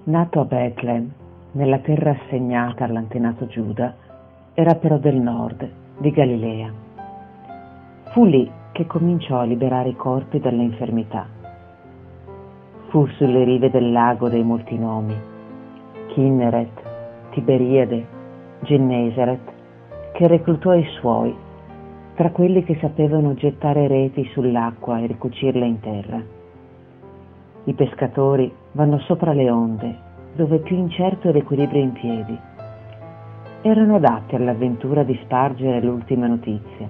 Nato a Betlem, nella terra assegnata all'antenato Giuda, era però del nord, di Galilea. Fu lì che cominciò a liberare i corpi dalle infermità. Fu sulle rive del lago dei molti nomi, Kinneret, Tiberiade, Gennesaret, che reclutò i suoi, tra quelli che sapevano gettare reti sull'acqua e ricucirle in terra. I pescatori vanno sopra le onde, dove più incerto è l'equilibrio in piedi. Erano adatti all'avventura di spargere l'ultima notizia.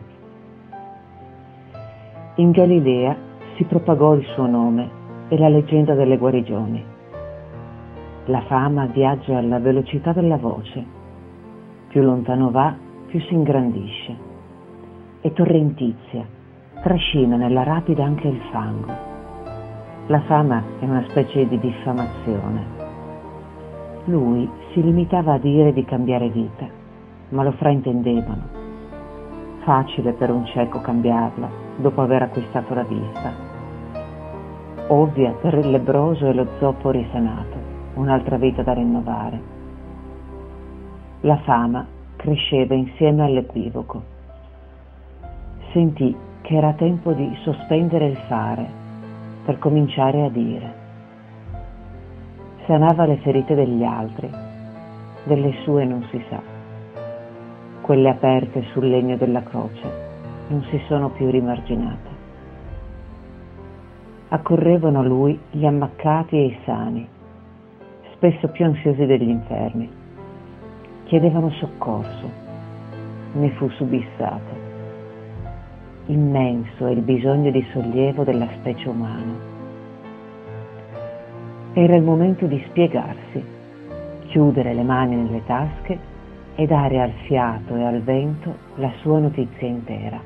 In Galilea si propagò il suo nome e la leggenda delle guarigioni. La fama viaggia alla velocità della voce. Più lontano va, più si ingrandisce. È torrentizia, trascina nella rapida anche il fango. La fama è una specie di diffamazione. Lui si limitava a dire di cambiare vita, ma lo fraintendevano. Facile per un cieco cambiarla dopo aver acquistato la vista. Ovvia per il lebbroso e lo zoppo risanato, un'altra vita da rinnovare. La fama cresceva insieme all'equivoco. Sentì che era tempo di sospendere il fare per cominciare a dire. Sanava le ferite degli altri, delle sue non si sa. Quelle aperte sul legno della croce non si sono più rimarginate. Accorrevano a lui gli ammaccati e i sani, spesso più ansiosi degli infermi. Chiedevano soccorso, ne fu subissato. Immenso è il bisogno di sollievo della specie umana. Era il momento di spiegarsi, chiudere le mani nelle tasche e dare al fiato e al vento la sua notizia intera.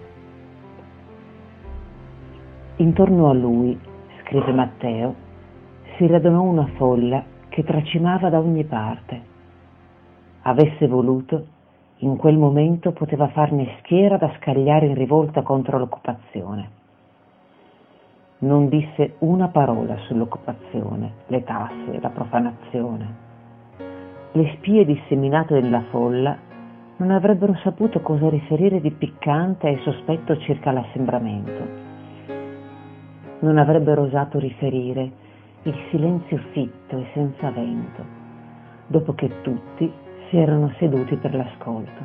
Intorno a lui, scrive Matteo, si radunò una folla che tracimava da ogni parte. Avesse voluto, in quel momento poteva farne schiera da scagliare in rivolta contro l'occupazione. Non disse una parola sull'occupazione, le tasse, la profanazione. Le spie disseminate nella folla non avrebbero saputo cosa riferire di piccante e sospetto circa l'assembramento. Non avrebbero osato riferire il silenzio fitto e senza vento, dopo che tutti si erano seduti per l'ascolto.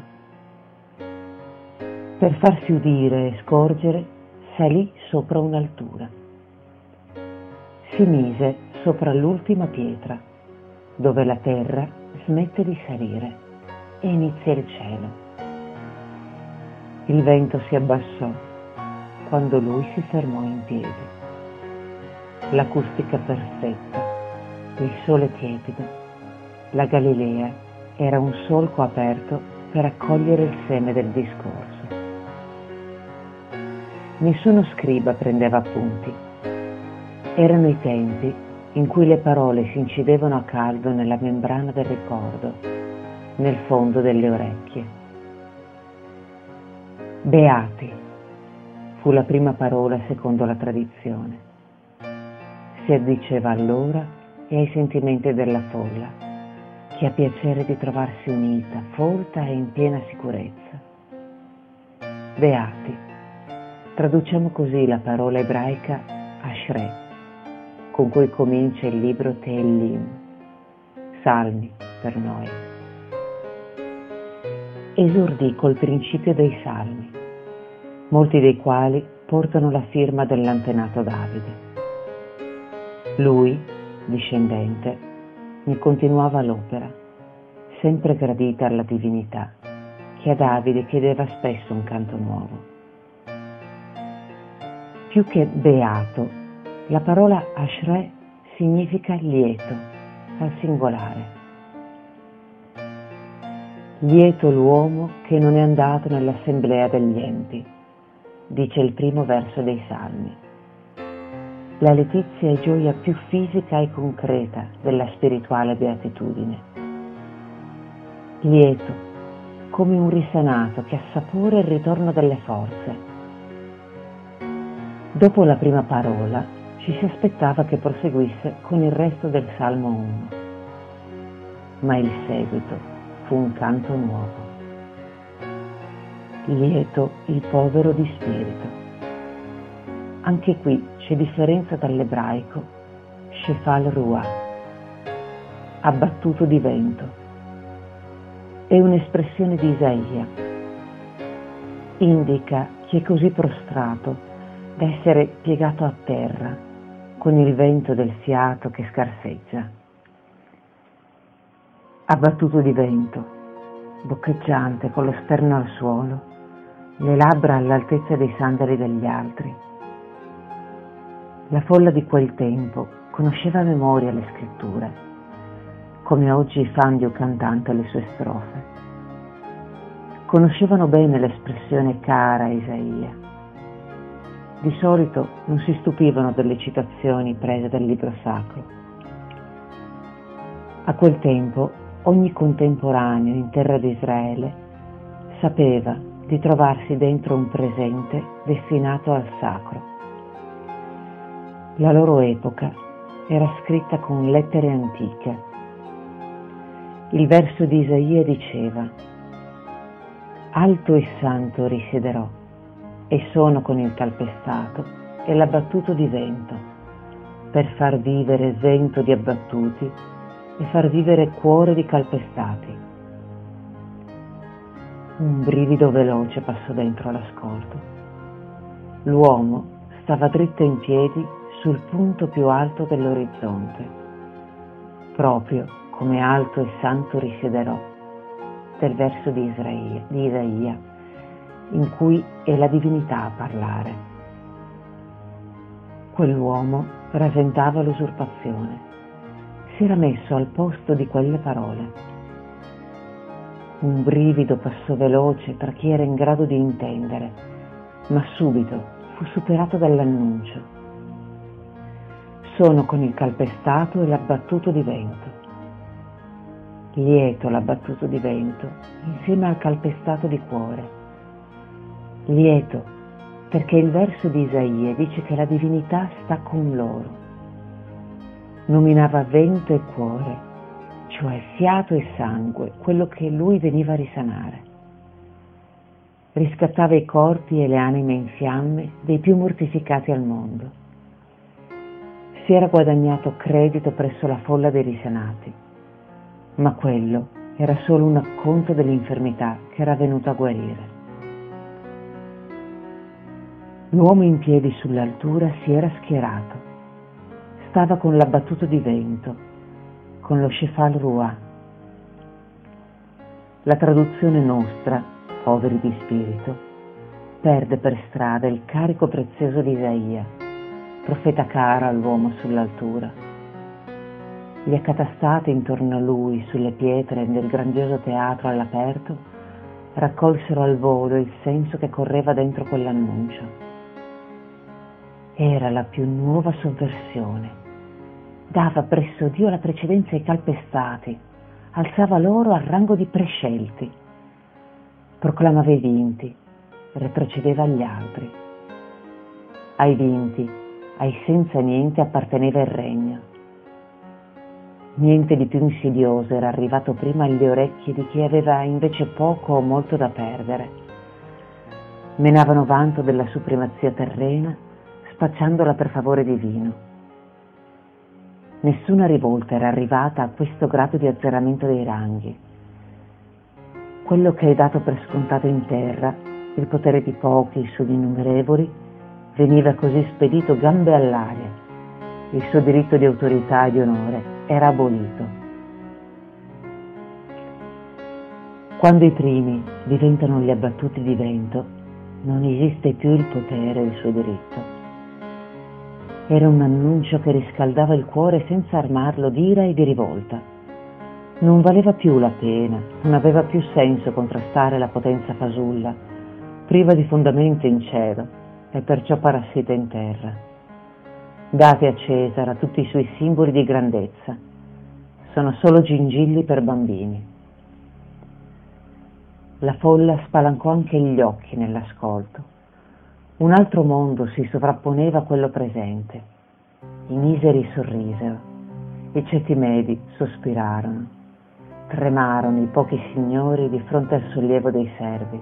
Per farsi udire e scorgere, salì sopra un'altura. Si mise sopra l'ultima pietra, dove la terra smette di salire e inizia il cielo. Il vento si abbassò quando lui si fermò in piedi. L'acustica perfetta, il sole tiepido, la Galilea era un solco aperto per accogliere il seme del discorso. Nessuno scriba prendeva appunti. Erano i tempi in cui le parole si incidevano a caldo nella membrana del ricordo, nel fondo delle orecchie. Beati fu la prima parola secondo la tradizione. Si addiceva all'ora e ai sentimenti della folla, che ha piacere di trovarsi unita, folta e in piena sicurezza. Beati, traduciamo così la parola ebraica Ashrei, con cui comincia il libro Tehillim, Salmi per noi. Esordì col principio dei Salmi, molti dei quali portano la firma dell'antenato Davide. Lui, discendente, ne continuava l'opera, sempre gradita alla divinità, che a Davide chiedeva spesso un canto nuovo. Più che beato, la parola Ashrei significa lieto, al singolare. Lieto l'uomo che non è andato nell'assemblea degli empi, dice il primo verso dei Salmi. La letizia è gioia più fisica e concreta della spirituale beatitudine. Lieto, come un risanato che assapora il ritorno delle forze. Dopo la prima parola ci si aspettava che proseguisse con il resto del Salmo 1. ma il seguito fu un canto nuovo. Lieto il povero di spirito. Anche qui c'è differenza dall'ebraico Shefal Ruah, abbattuto di vento. È un'espressione di Isaia. Indica chi è così prostrato da essere piegato a terra con il vento del fiato che scarseggia. Abbattuto di vento, boccheggiante con lo sterno al suolo, le labbra all'altezza dei sandali degli altri. La folla di quel tempo conosceva a memoria le scritture, come oggi i fan di un cantante le sue strofe. Conoscevano bene l'espressione cara a Isaia. Di solito non si stupivano delle citazioni prese dal libro sacro. A quel tempo ogni contemporaneo in terra di Israele sapeva di trovarsi dentro un presente destinato al sacro. La loro epoca era scritta con lettere antiche. Il verso di Isaia diceva: «Alto e santo risiederò, e sono con il calpestato e l'abbattuto di vento, per far vivere vento di abbattuti e far vivere cuore di calpestati». Un brivido veloce passò dentro l'ascolto. L'uomo stava dritto in piedi sul punto più alto dell'orizzonte, proprio come alto e santo risiederò del verso di Isaia, in cui è la divinità a parlare. Quell'uomo rasentava l'usurpazione, si era messo al posto di quelle parole. Un brivido passò veloce tra chi era in grado di intendere, ma subito fu superato dall'annuncio: «Sono con il calpestato e l'abbattuto di vento». Lieto l'abbattuto di vento insieme al calpestato di cuore. Lieto perché il verso di Isaia dice che la divinità sta con loro. Nominava vento e cuore, cioè fiato e sangue, quello che lui veniva a risanare. Riscattava i corpi e le anime in fiamme dei più mortificati al mondo. Si era guadagnato credito presso la folla dei risanati, ma quello era solo un acconto dell'infermità che era venuto a guarire. L'uomo in piedi sull'altura si era schierato. Stava con l'abbattuto di vento, con lo Shefal Ruah. La traduzione nostra, poveri di spirito, perde per strada il carico prezioso di Isaia, profeta caro all'uomo sull'altura. Gli accatastati intorno a lui sulle pietre del grandioso teatro all'aperto raccolsero al volo il senso che correva dentro quell'annuncio. Era la più nuova sovversione. Dava presso Dio la precedenza ai calpestati, alzava loro al rango di prescelti, proclamava i vinti, retrocedeva agli altri. Ai vinti, ai senza niente apparteneva il regno. Niente di più insidioso era arrivato prima alle orecchie di chi aveva invece poco o molto da perdere. Menavano vanto della supremazia terrena, spacciandola per favore divino. Nessuna rivolta era arrivata a questo grado di azzeramento dei ranghi. Quello che è dato per scontato in terra, il potere di pochi sugli innumerevoli, veniva così spedito gambe all'aria. Il suo diritto di autorità e di onore era abolito. Quando i primi diventano gli abbattuti di vento, non esiste più il potere e il suo diritto. Era un annuncio che riscaldava il cuore senza armarlo d'ira e di rivolta. Non valeva più la pena, non aveva più senso contrastare la potenza fasulla, priva di fondamento in cielo e perciò parassita in terra. Date a Cesare tutti i suoi simboli di grandezza. Sono solo gingilli per bambini. La folla spalancò anche gli occhi nell'ascolto. Un altro mondo si sovrapponeva a quello presente. I miseri sorrisero, i ceti medi sospirarono, tremarono i pochi signori di fronte al sollievo dei servi.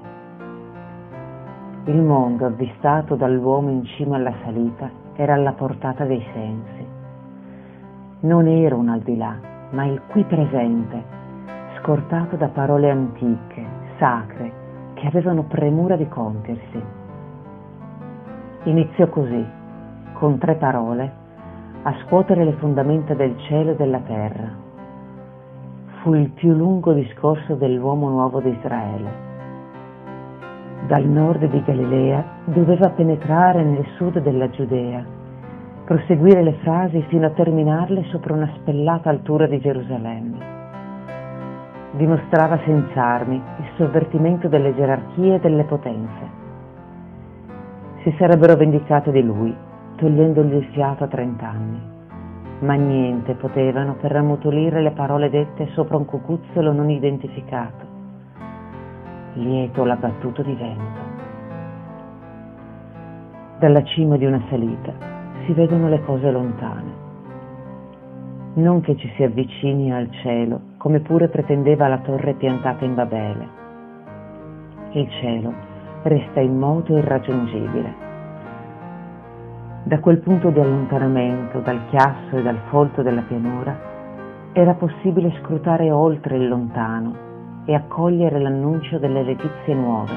Il mondo avvistato dall'uomo in cima alla salita era alla portata dei sensi. Non era un al di là, ma il qui presente, scortato da parole antiche, sacre, che avevano premura di compiersi. Iniziò così, con 3 parole, a scuotere le fondamenta del cielo e della terra. Fu il più lungo discorso dell'uomo nuovo di Israele. Dal nord di Galilea doveva penetrare nel sud della Giudea, proseguire le frasi fino a terminarle sopra una spellata altura di Gerusalemme. Dimostrava senza armi il sovvertimento delle gerarchie e delle potenze. Si sarebbero vendicate di lui, togliendogli il fiato a 30 anni, ma niente potevano per rammutolire le parole dette sopra un cucuzzolo non identificato, lieto l'abbattuto di vento. Dalla cima di una salita si vedono le cose lontane. Non che ci si avvicini al cielo, come pure pretendeva la torre piantata in Babele. Il cielo resta immoto e irraggiungibile. Da quel punto di allontanamento, dal chiasso e dal folto della pianura, era possibile scrutare oltre il lontano e accogliere l'annuncio delle letizie nuove.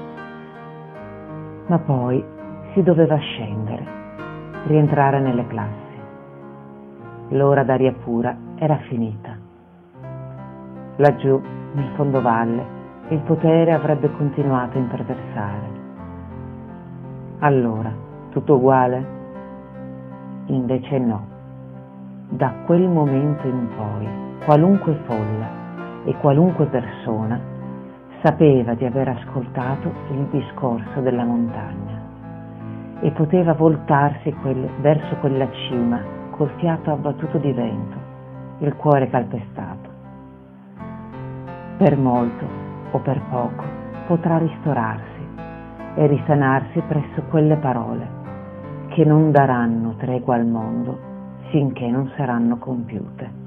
Ma poi si doveva scendere, rientrare nelle classi. L'ora d'aria pura era finita. Laggiù, nel fondovalle, il potere avrebbe continuato a imperversare. Allora, tutto uguale? Invece no. Da quel momento in poi, qualunque folla e qualunque persona sapeva di aver ascoltato il discorso della montagna e poteva voltarsi verso quella cima col fiato abbattuto di vento, il cuore calpestato. Per molto o per poco potrà ristorarsi e risanarsi presso quelle parole che non daranno tregua al mondo finché non saranno compiute.